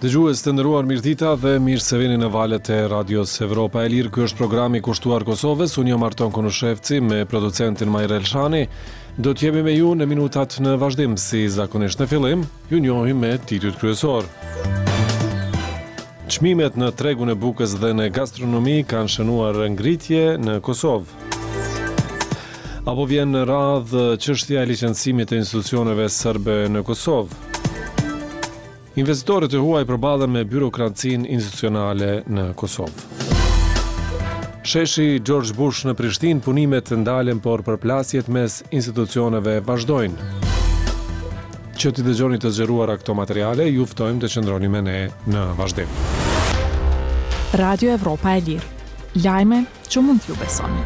Dëgjues të nderuar, mirëdita dhe mirë se vini në valët e Radios Evropa e Lirë. Ky është programi kushtuar Kosovës. Unë jam Arton Konushevci me producentin Majra Elshani. Do të jemi me ju në minutat në vazhdim. Si zakonisht në fillim, ju njohim me titujt kryesor. Çmimet në tregun e bukës dhe në gastronomi kanë shënuar ngritje në Kosovë. Apo vjen në radhë çështja e licencimit të institucioneve serbe në Kosovë. Investitorët e huaj përballen me byrokracinë institucionale në Kosovë. Sheshi George Bush në Prishtinë, punimet ndalen, por përplasjet mes institucioneve vazhdojnë. Që t'i dëgjoni të zgjeruara këto materiale, ju ftojmë të qëndroni me ne në vazhdim. Radio Evropa e Lirë. Lajme që mund t'ju besoni.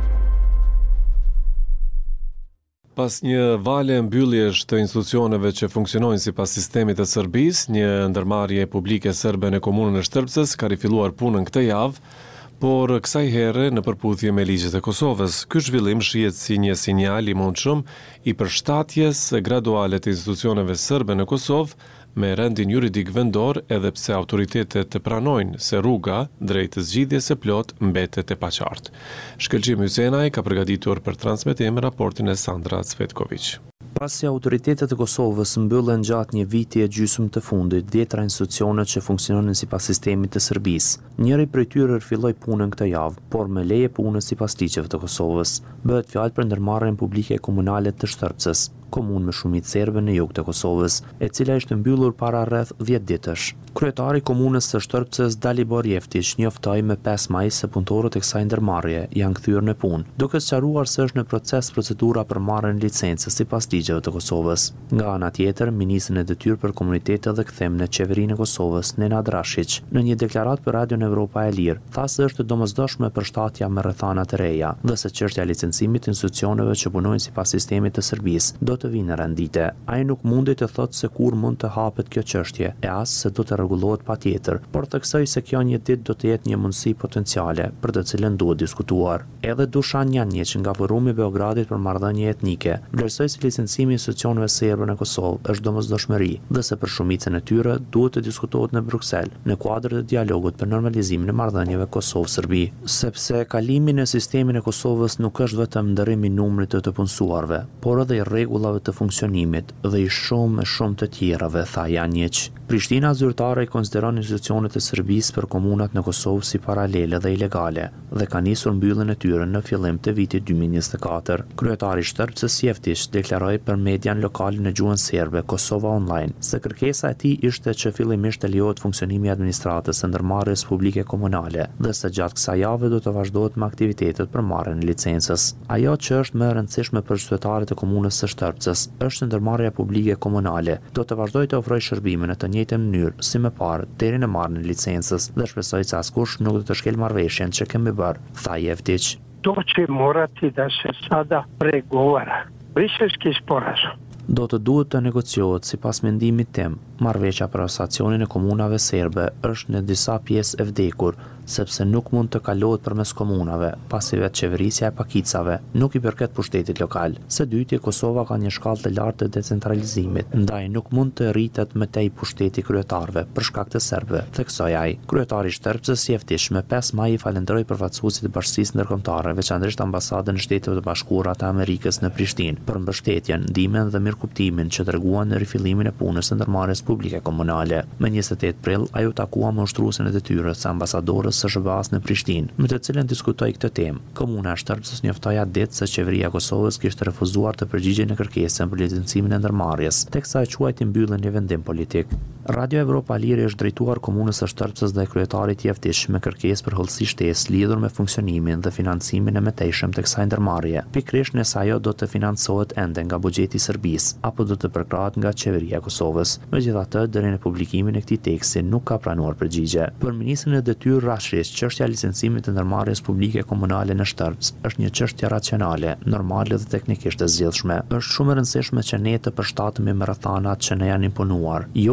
Pas një vale mbylljesh të institucioneve që funksionojnë sipas sistemit të Serbisë, një ndërmarrje publike serbe në komunën e Shtërpcës ka rifilluar punën këtë javë, por kësaj here në përputhje me ligjet e Kosovës. Ky zhvillim shihet si një sinjal i mundshëm i përshtatjes graduale të institucioneve serbe në Kosovë me rendin juridik vendor, edhe pse autoritetet të pranojnë se rruga drejt zgjidhjes së plot mbetet e paqartë. Shkëlqim Hysenaj ka përgatitur për transmetim raportin e Sandra Cvetković. Pasi autoritetet e Kosovës mbyllen gjatë një viti e gjysmë të fundit 10 institucione që funksiononin sipas sistemit të Serbisë. Njëri prej tyre filloi punën këtë javë, por me leje punës sipas ligjeve të Kosovës. Bëhet fjalë për ndërmarrjen publike komunale të Shtërpcës, komunë me shumicë serbe në jug të Kosovës, e cila ishte mbyllur para rreth 10 ditësh. Kryetari i komunës së Shtërpcës, Dalibor Jeftić, njoftoi me 5 maj se punëtorët e kësaj ndërmarrje janë kthyer në punë, duke sqaruar se është në proces procedura për marrjen e licencës sipas ligjeve të Kosovës. Nga ana tjetër, ministri i detyrë për komunitetet dhe kthim në qeverinë e Kosovës, Nenad Rashić, në një deklaratë për Radion Evropa e Lirë, tha se është domosdoshme përshtatja me rrethana të reja dhe se çështja e licencimit të institucioneve që punojnë sipas sistemit të Serbisë do të vinë në rendite. Ai nuk mundi të thotë se kur mund të hapet kjo çështje, e as se do të rregullohet patjetër, por theksoi se kjo një ditë do të jetë një mundësi potenciale për të cilën duhet diskutuar. Edhe Dušan Janjić nga forumi i Beogradit për marrëdhënie etnike, vlerësoi se licencimi i institucioneve serbe në Kosovë është domosdoshmëri dhe se për shumicën e tyre duhet të diskutohet në Bruksel në kuadër të dialogut për normalizimin e marrëdhënieve Kosovë-Serbi, sepse kalimi në sistemin e Kosovës nuk është vetëm ndërrimi i numrit të punësuarve, por edhe i rregullave të funksionimit dhe i shumë të tjerave, tha Janjić. Prishtina zyrtare i konsideron institucionet e Serbisë për komunat në Kosovë si paralele dhe ilegale dhe ka nisur mbylljen e tyre në fillim të vitit 2024. Kryetari i Shtërpcës Jeftić deklaroi për median lokal në gjuhën serbe Kosova Online se kërkesa e tij ishte që fillimisht të lejohet funksionimi i administratës së ndërmarrjes publike komunale dhe se gjatë kësaj jave do të vazhdohet me aktivitetet për marrjen e licencës. Ajo që është më e rëndësishme për qytetarët e komunës së Shtërpcës është ndërmarrja publike komunale. Do të vazhdojë të ofrojë shërbime në të njëjtën mënyrë si më parë deri në marrjen e licencës dhe shpresoj se askush nuk do të shkel marrëveshjen që kemi bërë, tha Jeftić. To će morati da se sada pregovara. Briselski sporazum. Do të duhet të negociohet sipas mendimit tim. Marrëveshja për asocionin e komunave serbe është në disa pjesë e vdekur, sepse nuk mund të kalohet përmes komunave, pasi vetë qeverisja e pakicave nuk i përket pushtetit lokal. Së dyti, Kosova ka një shkallë të lartë të decentralizimit, ndaj nuk mund të rritet me tej pushteti kryetarëve për shkak të serbëve, theksoi ai. Kryetari i Shtërpcës Jeftić me 5 maj i falenderoi përfaqësuesit e Bashkisë Ndërkombëtare, veçanërisht ambasadën e Shtetit të Bashkuara të Amerikës në Prishtinë, për mbështetjen, ndihmën dhe mirëkuptimin që treguan në rifillimin e punës së ndërmarrjes publike komunale. Më 28 prill, ai u takua me ushtruesin e detyrës së ambasadorës së SBA-s në Prishtinë, me të cilën diskutoi këtë temë. Komuna e Shtërpcës njoftoi atë ditë se qeveria e Kosovës kishte refuzuar të përgjigjej në kërkesën për licencimin e ndërmarrjes, teksa e quajti mbylljen një vendim politik. Radio Evropa e Lirë është drejtuar komunës së Shtërpcës dhe kryetarit Jeftić me kërkesë për hollësi shtesë lidhur me funksionimin dhe financimin e mëtejshëm të kësaj ndërmarrje, pikërisht nëse ajo do të financohet ende nga buxheti i Serbisë apo do të përkrahet nga qeveria e Kosovës. Megjithatë, deri në publikimin e këtij teksti nuk ka pranuar përgjigje. Për ministrin e detyrë Rashić, çështja e licencimit të ndërmarrjes publike komunale në Shtërpcë është një çështje racionale, normale dhe teknikisht e zgjidhshme. Është shumë e rëndësishme që ne të përshtatemi me rrethanat që ne janë imponuar, jo ato që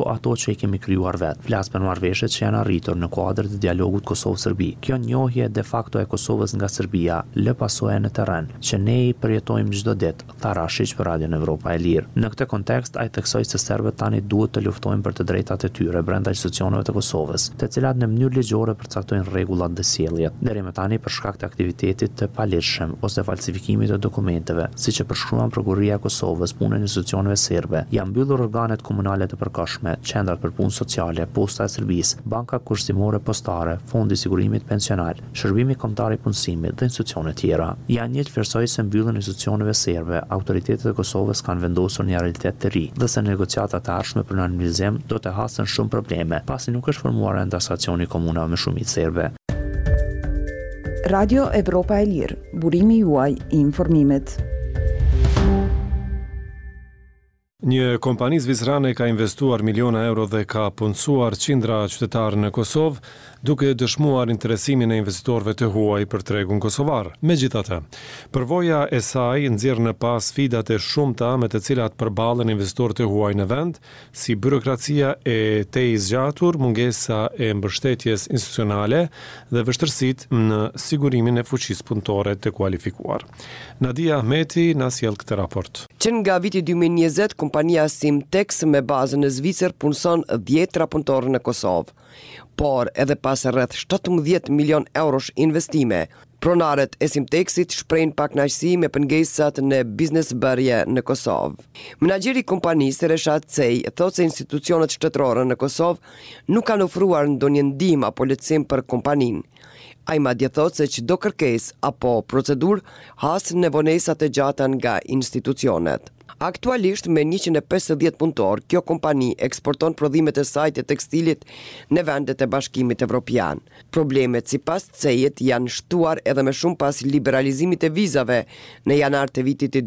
që i kemi krijuar vetë. Flas për marrëveshjet që janë arritur në kuadër të dialogut Kosovë-Serbi. Kjo njohje de facto e Kosovës nga Serbia lë pasojë në terren që ne i përjetojmë çdo ditë, tha Rashić për Radion Evropa e Lirë. Në këtë kontekst ai theksoi se serbët tani duhet të luftojnë për të drejtat e tyre brenda institucioneve të Kosovës, të cilat në mënyrë ligjore përcaktojnë rregullat dhe sjelljet. Deri më tani për shkak të aktivitetit të paligjshëm ose falsifikimit të dokumenteve, siç e përshkruan prokuroria e Kosovës, punën e institucioneve serbe, janë mbyllur organet komunale të përkohshme, qendrat për punë sociale, posta e Serbisë, banka kushtimore postare, fondi i sigurimit pensional, shërbimi kombëtar i punësimit dhe institucione tjera. Janë një vlerësoi se mbylljen e institucioneve serbe, autoritetet e Kosovës kanë vendosur një realitet të ri dhe se negociatat e ardhshme për normalizim do të hasën shumë probleme, pasi nuk është formuar ende asociacioni komunave me shumicë serbe. Radio Evropa e Lirë, burimi juaj i informimit. Një kompani zvicrane ka investuar miliona euro dhe ka punësuar qindra qytetarë në Kosovë, duke dëshmuar interesimin e investitorëve të huaj për tregun kosovar. Megjithatë, përvoja e saj nxjerr në pas sfidat e shumta me të cilat përballen investitorët e huaj në vend, si byrokracia e zgjatur, mungesa e mbështetjes institucionale dhe vështirësitë në sigurimin e fuqisë punëtore të kualifikuar. Nadia Ahmeti na sjell këtë raport. Që nga viti 2020, kompania Simtex me bazën në Zvicër punëson 10 punëtorë në Kosovë. Por edhe pas rreth 17 milion eurosh investime, pronarët e Simtexit shprehin pakënaqësi me pengesat në biznes bërje në Kosovë. Menaxheri i kompanisë Reshat Cej thotë se institucionet shtetërore në Kosovë nuk kanë ofruar ndonjë ndihmë apo lehtësim për kompaninë. Ai madje thotë se çdo kërkesë apo procedurë has nevojësa të gjata nga institucionet. Aktualisht me 150 punëtor, kjo kompani eksporton prodhimet e saj të tekstilit në vendet e Bashkimit Evropian. Problemet sipas Cejit janë shtuar edhe më shumë pas liberalizimit të vizave në janar të vitit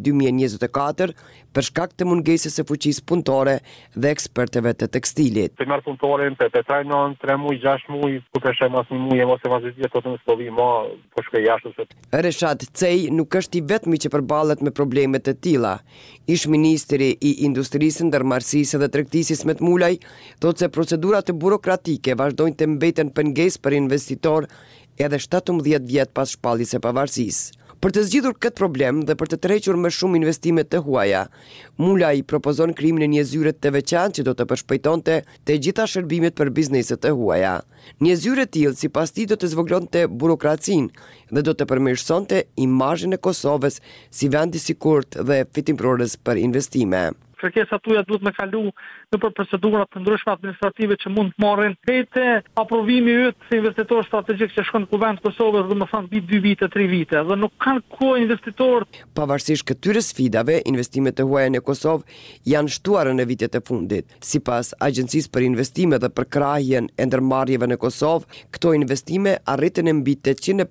2024 për shkak të mungesës së fuqisë punëtore dhe ekspertëve të tekstilit. Të marr punëtorin të trajnon 3 muaj, 6 muaj, ku të shem as një muaj mos e vazhdoj të më stovi më po shkoj jashtë. Reshat Cej nuk është i vetmi që përballet me probleme të tilla. Ish ministri i industrisë, ndërmarrësisë dhe tregtisë Ismet Mulaj thotë se procedurat burokratike vazhdojnë të mbeten pengesë për investitor edhe 17 vjet pas shpalljes së pavarësisë. Për të zgjidhur këtë problem dhe për të tërhequr më shumë investimet të huaja, Mulaj propozon krijimin e një zyre të veçantë që do të përshpejtonte të gjitha shërbimet për bizneset të huaja. Një zyre e tillë sipas tij do të zvogëlonte burokracinë dhe do të përmirësonte imazhin e Kosovës si vendi i sigurt dhe fitimprorës për investime. Kërkesat tuaja duhet me kalu në për procedura të ndryshme administrative që mund të marrin vete aprovimi yt si investitor strategjik që shkon në kuvend Kosovës, domethënë mbi 2 vite, 3 vite, dhe nuk kanë kohë investitor. Pavarësisht këtyre sfidave, investimet të huaja në Kosovë janë shtuara në vitet e fundit. Sipas Agjencisë për Investime dhe për Krahjen e Ndërmarrjeve në Kosovë, këto investime arritën mbi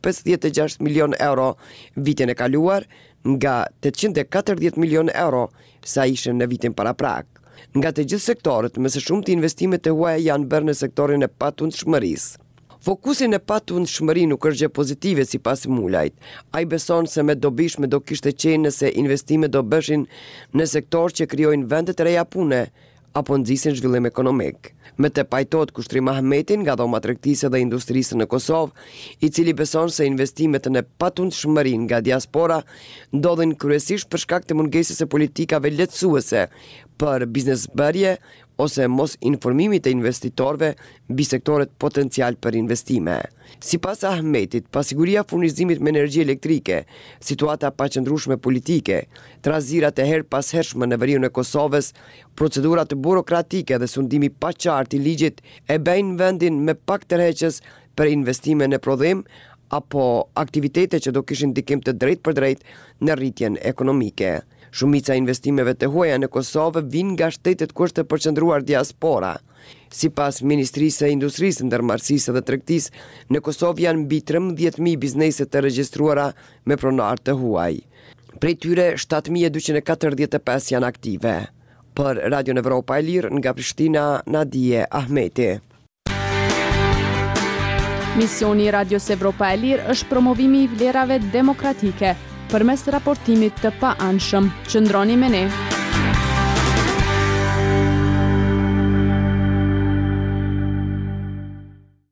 856 milion euro vitin e kaluar, nga 840 milion euro sa ishin në vitin paraprak. Nga të gjithë sektorët, më së shumti investimet e huaja janë bërë në sektorin e patundshmërisë. Fokusi në patundshmëri nuk është gjë pozitive sipas Mulajt. Ai beson se me dobishme do kishte qenë nëse investimet do bëshin në sektor që krijojnë vende të reja pune apo nxisin zhvillim ekonomik. Me të pajtohet Kushtrim Ahmetin nga dhoma tregtisë dhe industrisë në Kosovë, i cili beson se investimet në patundshmërinë nga diaspora ndodhin kryesisht për shkak të mungesës së politikave lehtësuese për biznesbërje ose mos informimit të investitorëve mbi sektoret potencial për investime. Sipas Ahmetit, pasiguria furnizimit me energji elektrike, situata paqëndrueshme politike, trazirat e her pas hershme në veriun e Kosovës, procedurat burokratike dhe sundimi pa qartë i ligjit e bëjnë vendin me pak tërheqës për investime në prodhim apo aktivitete që do kishin ndikim të drejtë për drejtë në rritjen ekonomike. Shumica investimeve të huaja në Kosovë vijnë nga shtetet ku është përqendruar diaspora. Sipas Ministrisë së Industrisë, Ndërmarrësisë dhe Tregtisë, në Kosovë janë mbi 13.000 biznese të regjistruara me pronar të huaj. Prej tyre 7.245 janë aktive. Për Radio Evropa e Lirë nga Prishtina, Nadije Ahmeti. Misioni Radios Evropa e Lirë është promovimi i vlerave demokratike përmes raportimit të pa-anshëm. Qëndroni me ne.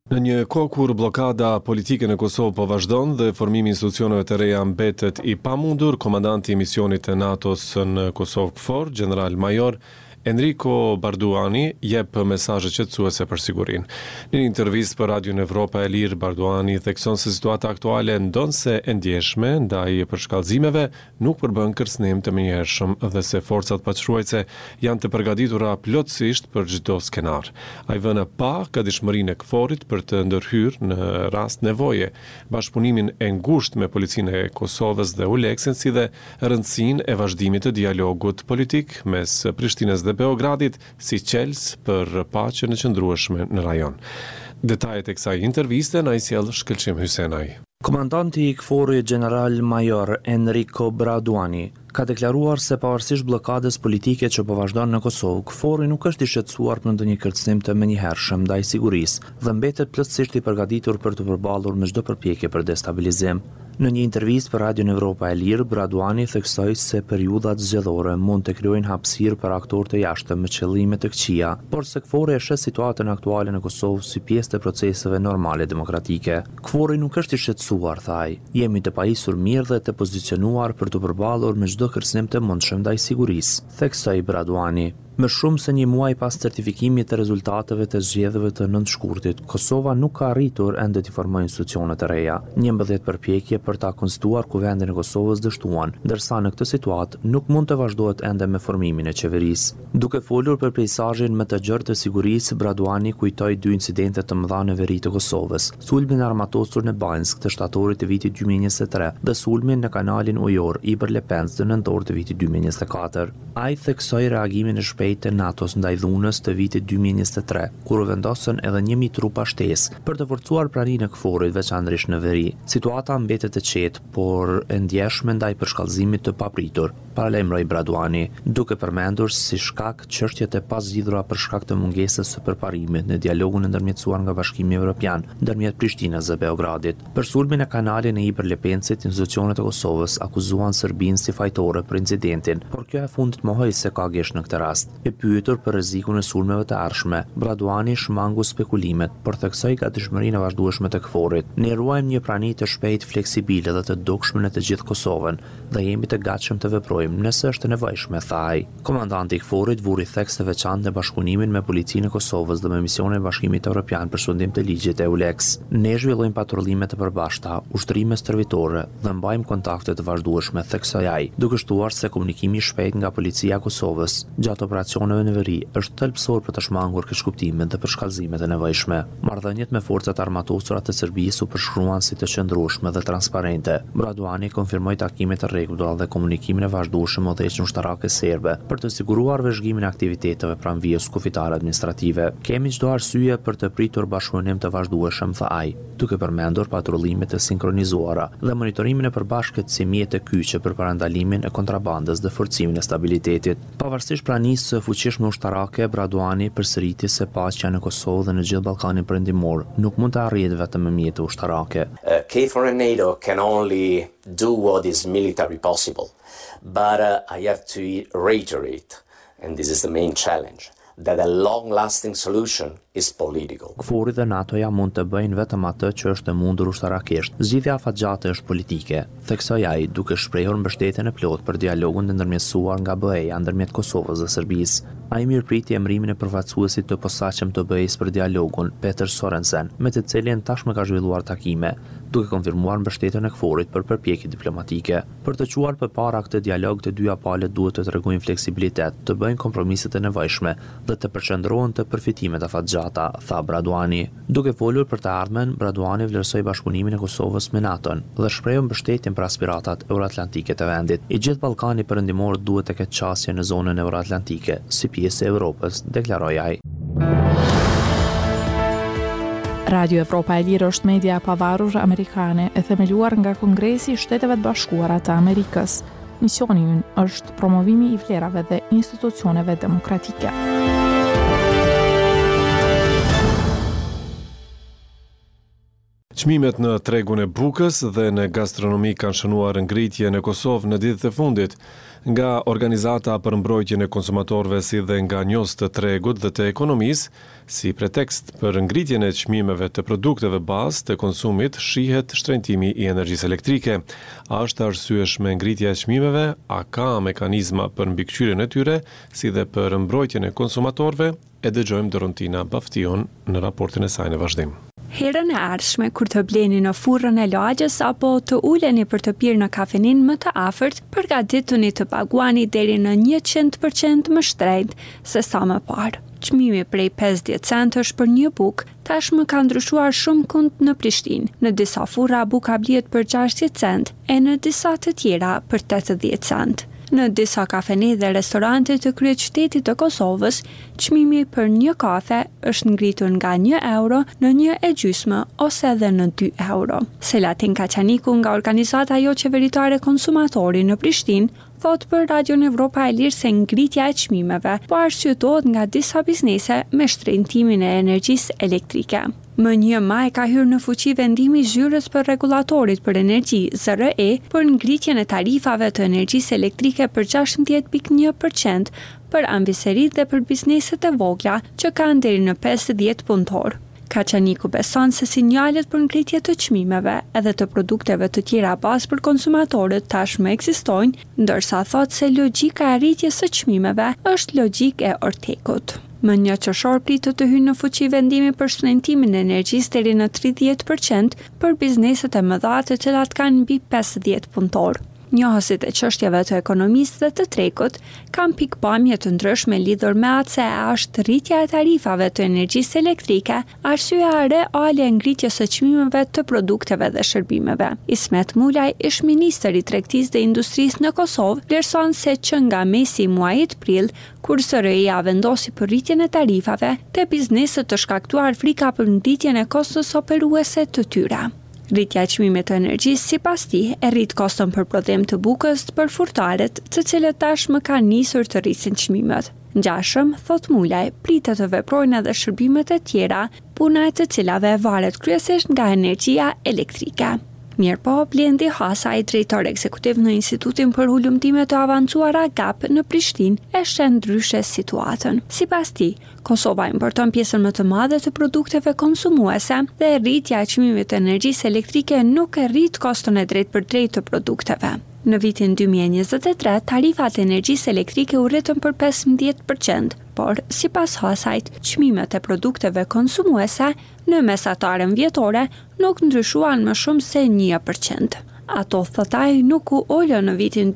Në një kohë kur blokada politike në Kosovë po vazhdon dhe formimi i institucioneve të reja mbetet i pamundur, komandanti i misionit të NATO-s në Kosovë KFOR, General Major Enrico Barduani jep mesazhe qetësuese për sigurinë. Në një intervistë për Radion Evropa e Lirë, Barduani thekson se situata aktuale ndonse e ndjeshme ndaj përshkallëzimeve nuk përbën kërcënim të menjëhershëm dhe se forcat paçruajtëse janë të përgatitura plotësisht për çdo skenar. Ai vënë pa gatishmërinë e KFOR-it për të ndërhyrë në rast nevoje bashkëpunimin e ngushtë me policinë e Kosovës dhe ULEX-in, si dhe rëndësinë e vazhdimit të dialogut politik mes Prishtinës dhe Beogradit si qels për paqen e qëndrueshme në rajon. Detajet e kësaj interviste na i sjell Shkëlqim Hysenaj. Komandanti i KFOR-it General Major Enrico Barduani ka deklaruar se pavarësisht bllokadës politike që po vazhdon në Kosovë, KFOR-i nuk është i shqetësuar për ndonjë kërcënim të menjëhershëm ndaj sigurisë dhe mbetet plotësisht i përgatitur për të përballur me çdo përpjekje për destabilizim. Në një intervistë për Radion Evropa e Lirë, Barduani theksoi se periudhat zgjedhore mund të krijojnë hapësirë për aktorë të jashtëm me qëllime të këqija, por se KFOR-i e sheh situatën aktuale në Kosovë si pjesë të proceseve normale demokratike. KFOR-i nuk është i shqetësuar, tha ai. Jemi të pajisur mirë dhe të pozicionuar për të përballur me çdo kërcënim të mundshëm ndaj sigurisë, theksoi Barduani. Më shumë se një muaj pas certifikimit të rezultateve të zgjedhjeve të 9 shkurtit, Kosova nuk ka arritur ende të formojë institucione të reja. 11 përpjekje për ta konstituar kuvendin e Kosovës dështuan, ndërsa në këtë situatë nuk mund të vazhdohet ende me formimin e qeverisë. Duke folur për peizazhin më të gjerë të sigurisë, Barduani kujtoi 2 incidente të mëdha në veri të Kosovës: sulmin armatosur në Banjsk të shtatorit të vitit 2023 dhe sulmin në kanalin ujor i Berlepenc të nëntor të vitit 2024. Ai theksoi reagimin e të NATO-s ndaj dhunës të vitit 2023, kur u vendosën edhe 1000 trupa shtesë për të forcuar praninë e KFOR-it veçanërisht në veri. Situata mbetet e qetë, por e ndjeshme ndaj përshkallëzimit të papritur, paralajmëroi Barduani, duke përmendur si shkak çështjet e pazgjidhura për shkak të mungesës së përparimit në dialogun e ndërmjetësuar nga Bashkimi Evropian ndërmjet Prishtinës dhe Beogradit. Për sulmin e kanalit në Iberlepencit, institucionet e Kosovës akuzuan Serbinë si fajtore për incidentin, por kjo e fundit mohoi se ka gesh në këtë rast. E pyetur për rrezikun e sulmeve të ardhshme, Barduani shmangu spekulimet, por theksoi gatishmërinë e vazhdueshme të KFOR-it. Ne ruajmë një prani të shpejtë, fleksibile dhe të dukshme në të gjithë Kosovën dhe jemi të gatshëm të veprojmë nëse është nevojshme, tha ai. Komandanti i KFOR-it vuri theks të veçantë në bashkëpunimin me policinë e Kosovës dhe me misionin e Bashkimit Evropian për sundim të ligjit e ULEX. Ne zhvillojmë patrullime të përbashkëta, ushtrime stërvitore dhe mbajmë kontakte të vazhdueshme, theksoi ai, duke shtuar se komunikimi i shpejtë nga policia e Kosovës gjatë operacioneve në veri është thelbësor për të shmangur keqkuptimet dhe përshkallëzimet e nevojshme. Marrëdhëniet me forcat armatosura të Serbisë u përshkruan si të qëndrueshme dhe transparente. Barduani konfirmoi takimet e rregullta dhe komunikimin e vazhdueshëm me udhëheqjen ushtarake serbe për të siguruar vëzhgimin e aktiviteteve pranë vijës kufitare administrative. Kemi çdo arsye për të pritur bashkëpunim të vazhdueshëm, tha ai, duke përmendur patrullimet e sinkronizuara dhe monitorimin e përbashkët si mjet e kyçe për parandalimin e kontrabandës dhe forcimin e stabilitetit. Pavarësisht pranisë së fuqishme ushtarake, Barduani përsëriti se paqja në Kosovë dhe në gjithë Ballkanin Perëndimor nuk mund të arrihet vetëm me mjete ushtarake. KFOR and NATO can only do what is military possible, but I have to reiterate, and this is the main challenge, that a long-lasting solution is political. KFOR-i dhe NATO-ja mund të bëjnë vetëm atë që është e mundur ushtarakisht. Zgjidhja afatgjate është politike, theksoi ai, duke shprehur mbështetjen e plotë për dialogun të ndërmjetësuar nga BE-ja ndërmjet Kosovës dhe Serbisë. Ai mirëpriti emrimin e përfaqësuesit të posaçëm të BE-s për dialogun, Peter Sorensen, me të cilin tashmë ka zhvilluar takime, duke konfirmuar mbështetjen e KFOR-it për përpjekje diplomatike. Për të quar përpara këtë dialog, të dyja palët duhet të tregojnë fleksibilitet, të bëjnë kompromiset e nevojshme dhe të përqendrohen te përfitimet afatgjata, tha Barduani. Duke folur për të ardhmen, Barduani vlerësoi bashkëpunimin e Kosovës me NATO-n dhe shprehu mbështetjen për aspiratat euroatlantike të vendit. I gjithë Ballkani Perëndimor duhet të ketë qasje në zonën euroatlantike, si pjesë e Evropës, deklaroi ai. Radio Evropa e Lirë është media e pavarur amerikane e themeluar nga Kongresi i Shteteve të Bashkuara të Amerikës. Misioni i ynë është promovimi i vlerave dhe institucioneve demokratike. Çmimet në tregun e bukës dhe në gastronomi kanë shënuar ngritje në Kosovë në ditët e fundit. Nga organizata për mbrojtjen e konsumatorëve si dhe nga njohës të tregut dhe të ekonomisë, si pretekst për ngritjen e çmimeve të produkteve bazë të konsumit, shihet shtrenjtimi i energjisë elektrike. A është arsyeshme ngritja e çmimeve? A ka mekanizma për mbikëqyrjen e tyre, si dhe për mbrojtjen e konsumatorëve? E dëgjojmë Dorontina Baftion në raportin e saj në vazhdim. Herën e ardhshme kur të bleni në furrën e lagjës apo të uleni për të pirë në kafenin më të afërt, përgatituni të paguani deri në 100% më shtrejt se sa më parë. Çmimi prej 50 centësh për një bukë tashmë ka ndryshuar shumë kund në Prishtinë. Në disa furra buka blihet për 60 cent e në disa të tjera për 80 cent. Në disa kafene dhe restorante të kryeqytetit të Kosovës, çmimi për një kafe është ngritur nga 1 euro në 1,50 ose edhe në 2 euro. Selatin Kaçaniku nga organizata jo qeveritare Konsumatori në Prishtinë thot për Radion Evropa e Lirë se ngritja e çmimeve po arsyetohet nga disa biznese me shtrenjtimin e energjisë elektrike. Më 1 maj ka hyrë në fuqi vendimi i zyrës për rregullatorit për energji ZRE për ngritjen e tarifave të energjisë elektrike për 16.1% për anëviserit dhe për bizneset e vogla që kanë deri në 50 punëtor. Kaçaniku beson se sinjalet për ngritje të çmimeve edhe të produkteve të tjera bazë për konsumatorët tashmë ekzistojnë, ndërsa thot se logjika e rritjes së çmimeve është logjikë e Ortekut. Më 1 qershor pritet të hyjë në fuqi vendimi për shtrëngimin e energjisë deri në 30% për bizneset e mëdha të cilat kanë mbi 50 punëtor. Njohësit e çështjeve të ekonomisë dhe të tregut kanë pikpamje të ndryshme lidhur me atë se a është rritja e tarifave të energjisë elektrike arsyeja reale e ngritjes së çmimeve të produkteve dhe shërbimeve. Ismet Mulaj, ish ministri i tregtisë dhe industrisë në Kosovë, vlerëson se që nga mesi i muajit prill, kur SRE-ja vendosi për rritjen e tarifave, te bizneset të shkaktuar frika për ngritjen e kostos operuese të tyre. Rritja e çmimit të energjisë sipas tij e rrit koston për prodhim të bukës për furtarët, të cilët tashmë kanë nisur të rrisin çmimet. Ngjashëm, thot Mulaj, pritet të veprojnë edhe shërbimet e tjera, puna e të cilave varet kryesisht nga energjia elektrike. Mirpo, Blendi Hasaj, drejtor ekzekutiv në Institutin për Hulumtime të Avancuara GAP në Prishtinë, e sheh ndryshe situatën. Sipas tij, Kosova importon pjesën më të madhe të produkteve konsumuese dhe rritja e çmimit të energjisë elektrike nuk e rrit koston e drejtë të produkteve. Në vitin 2023, tarifat e energjisë elektrike u rritën për 15%, por, sipas Hasajt, çmimet e produkteve konsumuese në mesatarën vjetore nuk ndryshuan më shumë se 1%. Ato, thotaj, nuk u olën në vitin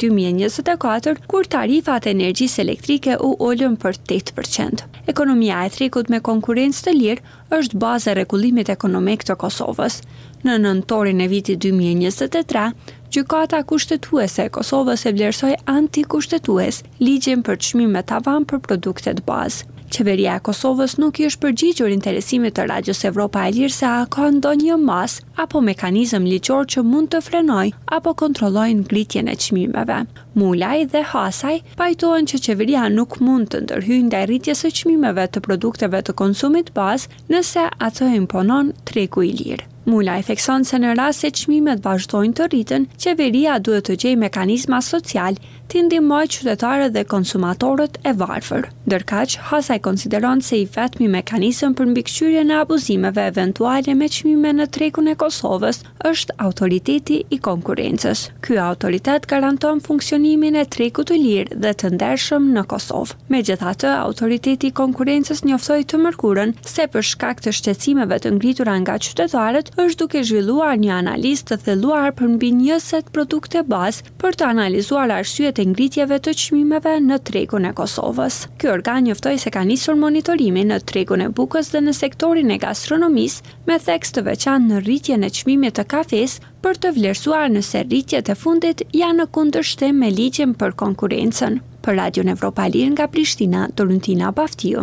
2024, kur tarifat e energjisë elektrike u olën për 8%. Ekonomia e tregut me konkurrencë të lirë është baza e rregullimit ekonomik të Kosovës. Në nëntorin e vitit 2023, Gjykata kushtetuese e Kosovës e vlerësoi antikushtetues ligjin për çmime tavan për produktet bazë. Qeveria e Kosovës nuk i është përgjigjur interesimit të Radios Evropa e Lirë se a ka ndonjë mas apo mekanizëm ligjor që mund të frenojë apo kontrollojë ngritjen e çmimeve. Mulaj dhe Hasaj pajtohen që qeveria nuk mund të ndërhyjë ndaj rritjes së çmimeve të produkteve të konsumit bazë nëse atë imponon tregu i lirë. Mulaj thekson se në rast se çmimet vazhdojnë të rriten, qeveria duhet të gjejë mekanizma social të ndihmojë qytetarët dhe konsumatorët e varfër. Ndërkaq, Hasaj konsideron se i vetmi mekanizëm për mbikëqyrjen e abuzimeve eventuale me çmime në tregun e Kosovës është autoriteti i konkurrencës. Ky autoritet garanton funksionimin e tregut të lirë dhe të ndershëm në Kosovë. Megjithatë, autoriteti i konkurrencës njoftoi të mërkurën se për shkak të shqetësimeve të ngritura nga qytetarët është duke zhvilluar një analizë të thelluar për mbi 20 produkte bazë për të analizuar arsyet e ngritjeve të çmimeve në tregun e Kosovës. Ky organ njoftoi se ka nisur monitorimin në tregun e bukës dhe në sektorin e gastronomisë me theks të veçantë në rritjen e çmimit të kafes për të vlerësuar nëse rritjet e fundit janë në kundërshtim me ligjin për konkurrencën. Për Radion Evropa e Lirë nga Prishtina, Dorontina Baftiu.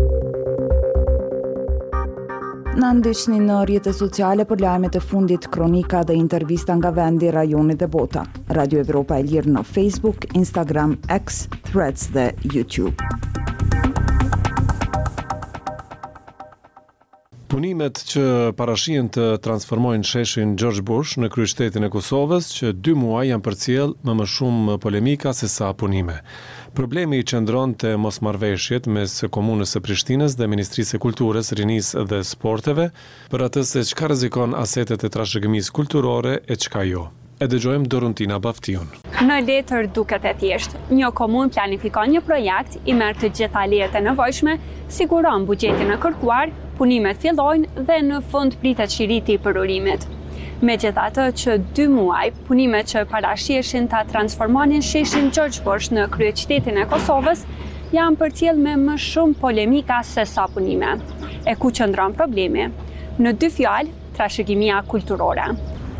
Na ndiqni në rrjetet sociale për lajmet e fundit, kronika dhe intervista nga vendi, rajoni dhe bota. Radio Evropa e Lirë në Facebook, Instagram, X, Threads dhe YouTube. Punimet që parashihen të transformojnë sheshin George Bush në kryeqytetin e Kosovës, që 2 muaj janë përcjell më shumë polemika se sa punime. Problemi i qëndron te mosmarrveshjet mes komunës së Prishtinës dhe Ministrisë së Kulturës, Rinisë dhe Sporteve për atë se çka rrezikon asetet e trashëgimisë kulturore e çka jo. E dëgjojmë Dorontina Baftion. Në letër duket e thjeshtë. Një komunë planifikon një projekt, i merr të gjitha lejet e nevojshme, siguron buxhetin e kërkuar, punimet fillojnë dhe në fund pritet shiriti i përurimit. Megjithatë që 2 muaj, punimet që parashiheshin ta transformonin sheshin George Bush në kryeqytetin e Kosovës, janë përcjell me më shumë polemika se sa punime. E ku qëndron problemi? Në 2 fjalë, trashëgimia kulturore.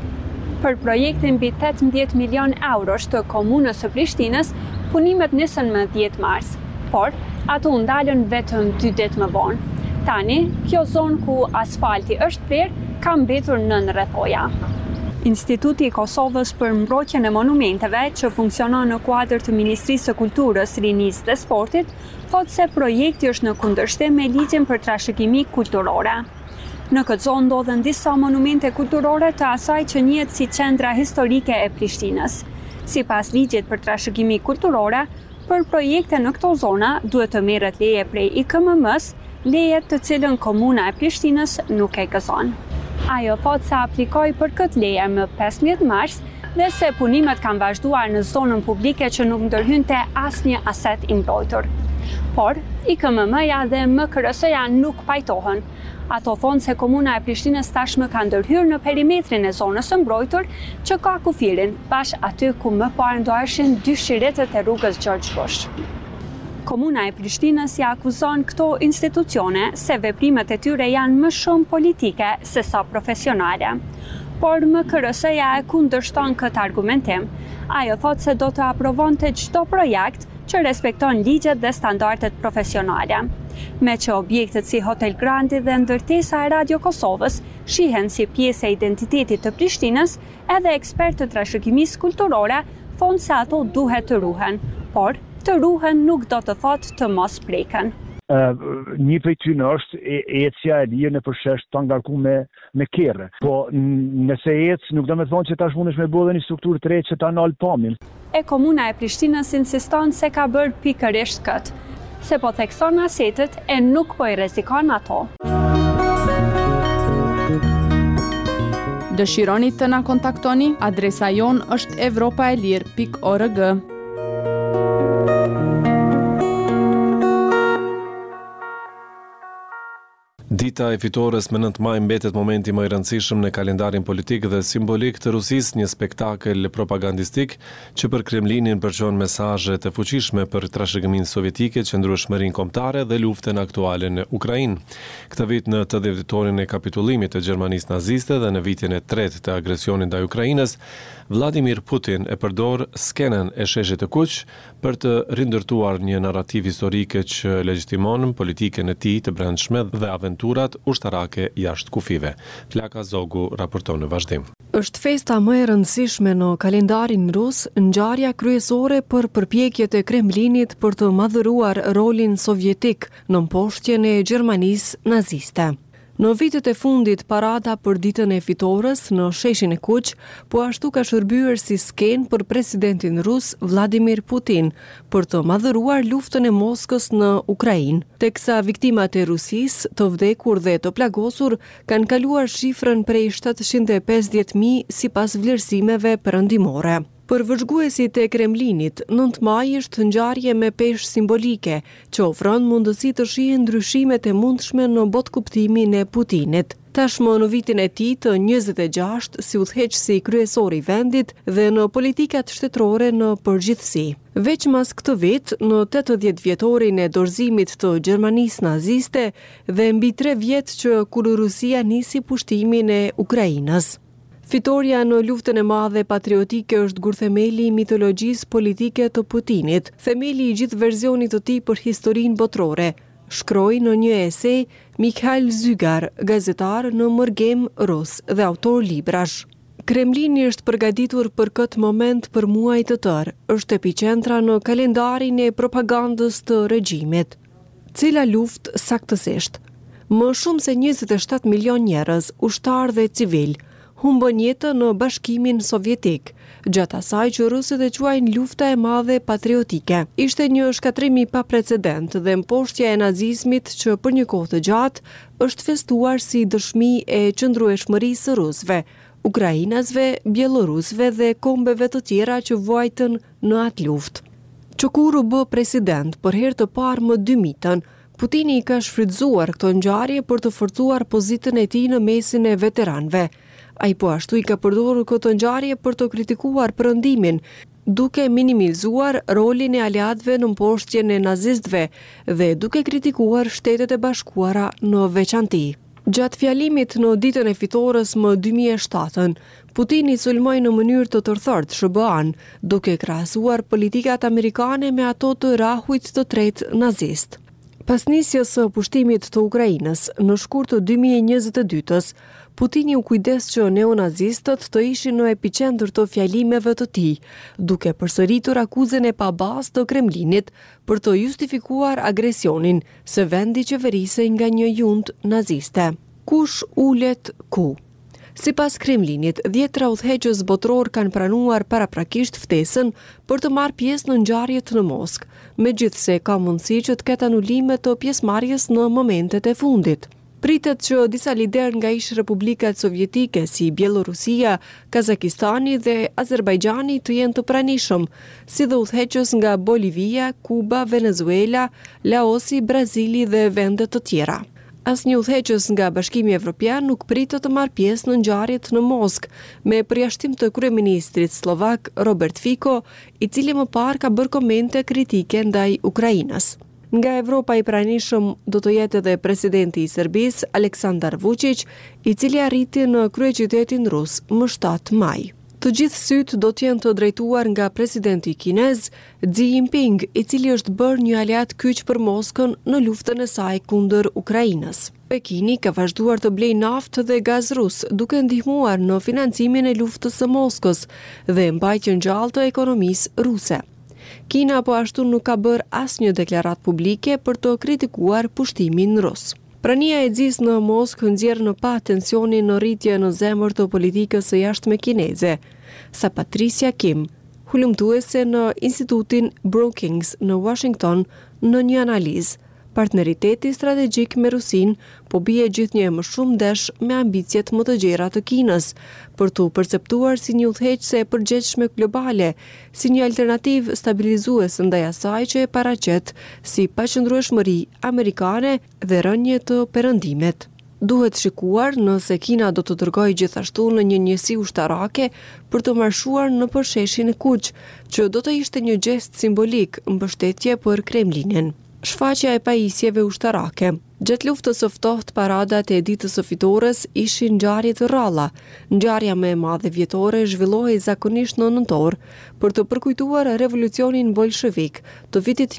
Për projektin mbi 18 milion eurosh të komunës së Prishtinës, punimet nisën më 10 mars, por ato u ndalën vetëm 2 ditë më vonë. Tani, kjo zonë ku asfalti është prerë, ka mbetur nën rrethoja. Instituti i Kosovës për mbrojtjen e monumenteve, që funksionon në kuadër të Ministrisë së Kulturës, Rinisë dhe Sportit, thotë se projekti është në kundërshtim me ligjin për trashëgimi kulturore. Në këtë zonë ndodhen disa monumente kulturore të asaj që njihet si qendra historike e Prishtinës. Sipas ligjit për trashëgimi kulturore, për projekte në këto zona duhet të merret leje prej IKMM-s, leje të cilën komuna e Prishtinës nuk e gëzon. Ajo thotë se aplikoi për këtë leje më 15 mars dhe se punimet kanë vazhduar në zonën publike që nuk ndërhynte asnjë aset i mbrojtur. Por, IKMM-ja dhe MKRS-ja nuk pajtohen. Ato thonë se komuna e Prishtinës tashmë ka ndërhyrë në perimetrin e zonës së mbrojtur që ka kufirin, bashkë aty ku më parë ndoheshin 2 shiretët e rrugës George Bush. Komuna e Prishtinës ja akuzon këto institucione se veprimet e tyre janë më shumë politike se sa profesionale. Por MKRS-ja e kundërshton këtë argumentim. Ajo thotë se do të aprovonte çdo projekt që respekton ligjet dhe standardet profesionale. Me që objektet si Hotel Grandi dhe ndërtesa e Radio Kosovës shihen si pjesë e identitetit të Prishtinës, edhe ekspertë të trashëgimisë kulturore thonë se ato duhet të ruhen, por të ruhen nuk do të thotë të mos preken. Një prej tyre është ecja e lirë në përshesh të ngarkuar me kerre. Po nëse ec nuk do të thonë që tash mundesh me bëu një strukturë të re që ta nal pamin. E komuna e Prishtinës insiston se ka bërë pikërisht këtë, se po thekson asetet e nuk po i rrezikon ato. Dëshironi të na kontaktoni? Adresa jon është evropaelir.org. Dita e fitores me 9 maj mbetet momenti më i rëndësishëm në kalendarin politik dhe simbolik të Rusisë, një spektakël propagandistik që për Kremlinin përçon mesazhe të fuqishme për trashëgiminë sovjetike, qëndrueshmërinë kombëtare dhe luftën aktuale në Ukrainë. Këtë vit në 80-vjetorin e kapitullimit të Gjermanisë naziste dhe në vitin e 3 të agresionit ndaj Ukrainës, Vladimir Putin e përdor skenën e sheshit të Kuq për të rindërtuar një narrativ historike që legjitimon politikën e tij të brendshme dhe aventurat ushtarake jashtë kufive. Flaka Zogu raporton në vazhdim. Është festa më e rëndësishme në kalendarin rus, ngjarja kryesore për përpjekjet e Kremlinit për të madhëruar rolin sovjetik në mposhtjen e Gjermanisë naziste. Në vitet e fundit, parada për ditën e fitores në sheshin e Kuq, po ashtu ka shërbyer si skenë për presidentin rus Vladimir Putin për të madhëruar luftën e Moskës në Ukrainë, teksa viktimat e Rusisë, të vdekur dhe të plagosur, kanë kaluar shifrën prej 750.000 sipas vlerësimeve perëndimore. Për vëzhguesit e Kremlinit, 9 maj është ngjarje me peshë simbolike, që ofron mundësi të shihen ndryshimet e mundshme në botkuptimin e Putinit. Tashmë në vitin e tij të 26 si udhëheqësi kryesor i vendit dhe në politikat shtetërore në përgjithësi. Veç mas këtë vit, në 80 vjetorin e dorëzimit të Gjermanisë naziste dhe mbi 3 vjet që kur Rusia nisi pushtimin e Ukrainës. Fitoria në luftën e madhe patriotike është gurthemeli i mitologjisë politike të Putinit, themeli i gjithë verzionit të tij për historinë botërore, shkroi në një esej Mikhail Zygar, gazetar në Mërgem rus dhe autor librash. Kremlini është përgatitur për këtë moment për muaj të tërë, është epicentra në kalendarin e propagandës të regjimit. Cila luftë saktësisht? Më shumë se 27 milion njerëz, ushtar dhe civil, humbën jetën në Bashkimin Sovjetik, gjatë asaj që rusët e quajnë lufta e madhe patriotike. Ishte një shkatrim i paprecedent dhe mposhtja e nazizmit që për një kohë të gjatë është festuar si dëshmi e qëndrueshmërisë së rusëve, ukrainasve, bielorusëve dhe kombeve të tjera që vuajtën në atë luftë. Kur u bë president për herë të parë më 2000-ën, Putini i ka shfrytzuar këto ngjarje për të forcuar pozitën e tij në mesin e veteranëve. Ai po ashtu i ka përdorur këto ngjarje për të kritikuar perëndimin, duke minimizuar rolin e aleatëve në mposhtjen e nazistëve dhe duke kritikuar Shtetet e Bashkuara në veçanti. Gjatë fjalimit në ditën e fitores më 2007-ën, Putini sulmoi në mënyrë të tërthort SBA-n, duke krahasuar politikat amerikane me ato të rahujt të tretë nazist. Pas nisjes së pushtimit të Ukrainës në shkurt të 2022-s, Putini u kujdes që neonazistët të ishin në epicentër të fjalimeve të tij, duke përsëritur akuzën e pabazë të Kremlinit për të justifikuar agresionin së vendi qeverisej nga një junt naziste. Kush ulet ku? Sipas Kremlinit, 10 udhëheqës botror kanë pranuar paraprakisht ftesën për të marrë pjesë në ngjarjet në Moskë, megjithse ka mundësi që të ketë anulime të pjesëmarrjes në momentet e fundit. Pritet që disa lider nga ish republikat sovjetike si Bielorusia, Kazakistani dhe Azerbajxhani të jenë të pranishëm, si dhe udhëheqës nga Bolivia, Kuba, Venezuela, Laosi, Brazili dhe vende të tjera. Asnjë udhëheqës nga Bashkimi Evropian nuk pritet të marrë pjesë në ngjarjet në Moskë, me përjashtim të kryeministrit slovak Robert Fico, i cili më parë ka bërë komente kritike ndaj Ukrainës. Nga Evropa i pranishëm do të jetë edhe presidenti i Serbisë Aleksandar Vučić, i cili arriti në kryeqytetin rus më 7 maj. Të gjithë sytë do të jenë të drejtuar nga presidenti kinez Xi Jinping, i cili është bërë një aleat kyç për Moskën në luftën e saj kundër Ukrainës. Pekini ka vazhduar të blejë naftë dhe gaz rus, duke ndihmuar në financimin e luftës së Moskës dhe mbajtjen gjallë të ekonomisë ruse. Kina po ashtu nuk ka bërë asnjë deklaratë publike për të kritikuar pushtimin rus. Prania e Xis në Moskë nxjerr në pa tensionin në rritje në zemër të politikës së jashtme kineze, sa Patricia Kim, hulumtuese në Institutin Brookings në Washington, në një analizë. Partneriteti strategjik me Rusin po bie gjithnjë më shumë ndesh me ambicjet më të gjera të Kinës, për të perceptuar si një udhëheqëse e përgjithshme globale, si një alternativë stabilizuese ndaj asaj që e paraqet si paqëndrueshmëri amerikane dhe rënje të perëndimit. Duhet shikuar nëse Kina do të dërgojë gjithashtu në një njësi ushtarake për të marshuar në përsheshin e Kuq, që do të ishte një gest simbolik mbështetje për Kremlinin. Shfaqja e pajisjeve ushtarake. Gjatë luftës së ftohtë, paradat e ditës së fitores ishin ngjarje të rralla. Ngjarja më e madhe vjetore zhvillohej zakonisht në nëntor për të përkujtuar revolucionin bolshevik të vitit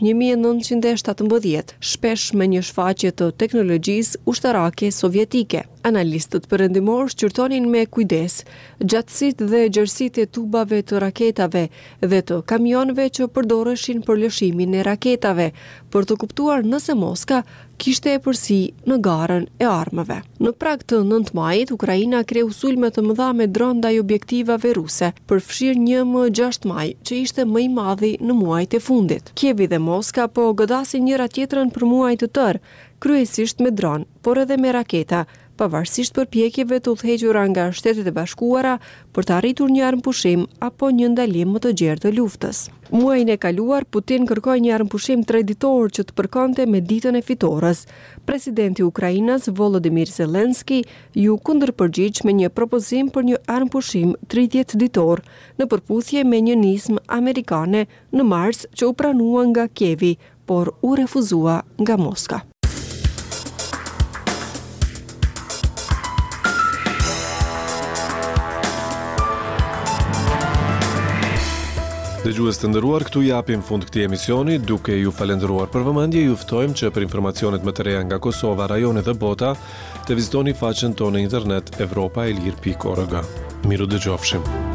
1917, shpesh me një shfaqje të teknologjisë ushtarake sovjetike. Analistët perëndimor shqyrtonin me kujdes gjatësitë dhe gjerësitë e tubave të raketave dhe të kamionëve që përdoreshin për lëshimin e raketave, për të kuptuar nëse Moska kishte e përsi në garën e armëve. Në prag të 9 majit, Ukraina kreu sulme të mëdha me dron ndaj objektivave ruse, përfshirë një më 6 maj, që ishte më i madhi në muajt e fundit. Kievi dhe Moska po godasin njëra tjetrën për muaj të tërë, kryesisht me dron, por edhe me raketa, pavarësisht përpjekjeve të udhëhequra nga Shtetet e Bashkuara për të arritur një armpushim apo një ndalim më të gjerë të luftës. Muajin e kaluar, Putin kërkoi një armpushim traditor që të përkonte me ditën e fitores. Presidenti i Ukrainës Volodymyr Zelensky ju kundërpërgjigj me një propozim për një armpushim 30 ditor, në përputhje me një nismë amerikane në mars që u pranua nga Kievi, por u refuzua nga Moska. Dëgjues të nderuar, këtu japim fund këtij emisioni, duke ju falendëruar për vëmendje. Ju ftojmë që për informacionet më të reja nga Kosova, rajonet dhe bota, të vizitoni faqen tonë në internet evropaelir.org. Miru dëgjofshim.